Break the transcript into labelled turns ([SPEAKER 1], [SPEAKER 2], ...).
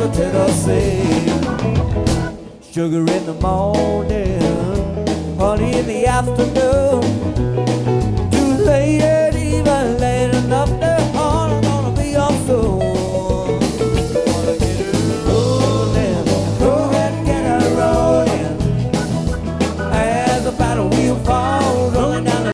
[SPEAKER 1] Nashville, Tennessee. Sugar in the morning, honey in the afternoon.